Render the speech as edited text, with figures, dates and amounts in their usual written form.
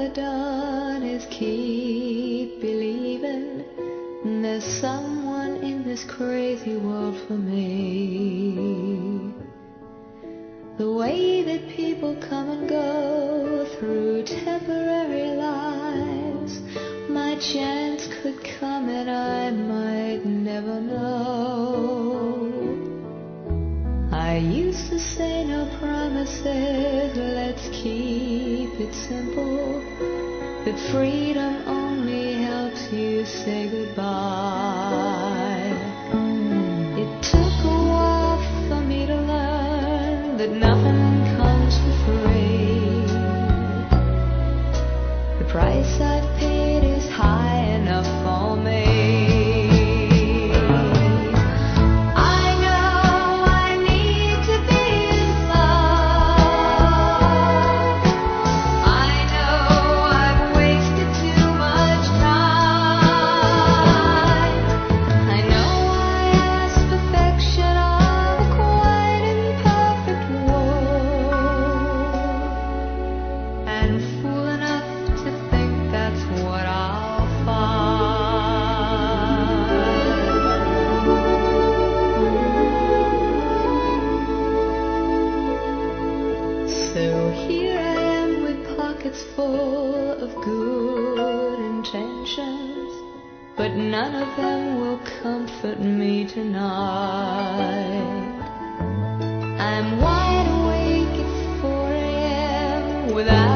ever done is keep believing there's someone in this crazy world for me. The way that people come and go through temporary lives, my chance could come and I might never know. I used to say no promises, let's keep it simple, that freedom only helps you say goodbye. It took a while for me to learn that nothing comes for free. The price I've paid is high enough for me. So here I am with pockets full of good intentions, but none of them will comfort me tonight. I'm wide awake at 4 a.m. without